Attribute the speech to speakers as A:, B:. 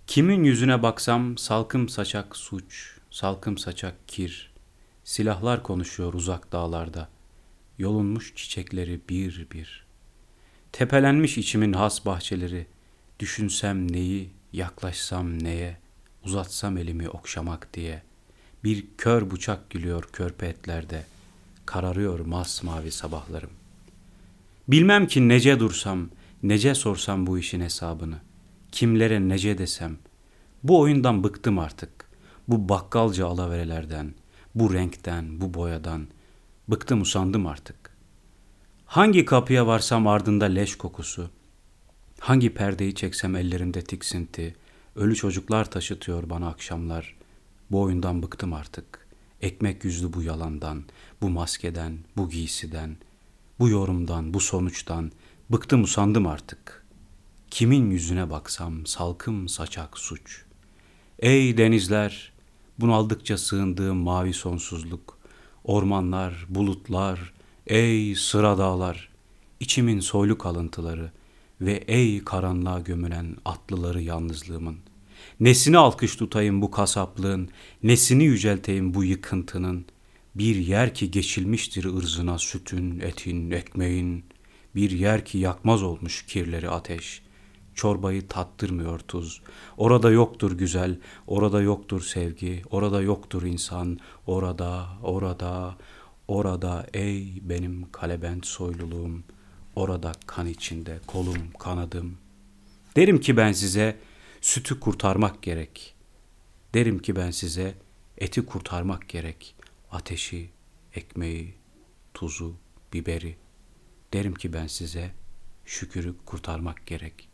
A: Kimin yüzüne baksam salkım saçak suç, salkım saçak kir. Silahlar konuşuyor uzak dağlarda, yolunmuş çiçekleri bir bir. Tepelenmiş içimin has bahçeleri, düşünsem neyi, yaklaşsam neye, uzatsam elimi okşamak diye. Bir kör bıçak gülüyor körpe etlerde, kararıyor masmavi sabahlarım. Bilmem ki nece dursam, nece sorsam bu işin hesabını. Kimlere nece desem, bu oyundan bıktım artık. Bu bakkalca alaverelerden, bu renkten, bu boyadan. Bıktım usandım artık. Hangi kapıya varsam ardında leş kokusu. Hangi perdeyi çeksem ellerimde tiksinti. Ölü çocuklar taşıtıyor bana akşamlar. Bu oyundan bıktım artık. Ekmek yüzlü bu yalandan, bu maskeden, bu giysiden, bu yorumdan, bu sonuçtan. Bıktım usandım artık. Kimin yüzüne baksam salkım saçak suç. Ey denizler, bunaldıkça sığındığım mavi sonsuzluk, ormanlar, bulutlar, ey sıra dağlar, içimin soylu kalıntıları ve ey karanlığa gömülen atlıları yalnızlığımın. Nesini alkış tutayım bu kasaplığın, nesini yücelteyim bu yıkıntının, bir yer ki geçilmiştir ırzına sütün, etin, ekmeğin, bir yer ki yakmaz olmuş kirleri ateş, çorbayı tattırmıyor tuz. Orada yoktur güzel, orada yoktur sevgi, orada yoktur insan, orada ey benim kalebent soyluluğum, orada kan içinde kolum kanadım. Derim ki ben size sütü kurtarmak gerek. Derim ki ben size eti kurtarmak gerek. Ateşi, ekmeği, tuzu, biberi. Derim ki ben size şükürü kurtarmak gerek.